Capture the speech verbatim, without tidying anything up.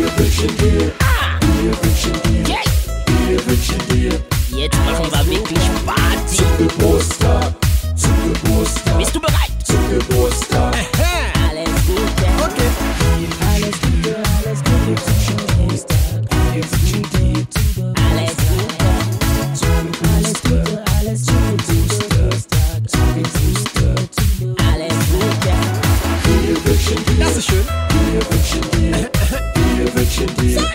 Wir wünschen dir, wir wünschen dir, wir wünschen dir. Jetzt machen wir wirklich Party. Zum Geburtstag, zum Geburtstag. Bist du bereit? Zum Geburtstag. Alles Gute. Okay. Alles Gute, alles Gute. Wir wünschen dir, wir wünschen dir. Alles Gute. Alles Gute, alles Gute. Zum Geburtstag. Alles Gute. Wir wünschen dir. Das ist schön. Wir wünschen dir, wir wünschen dir.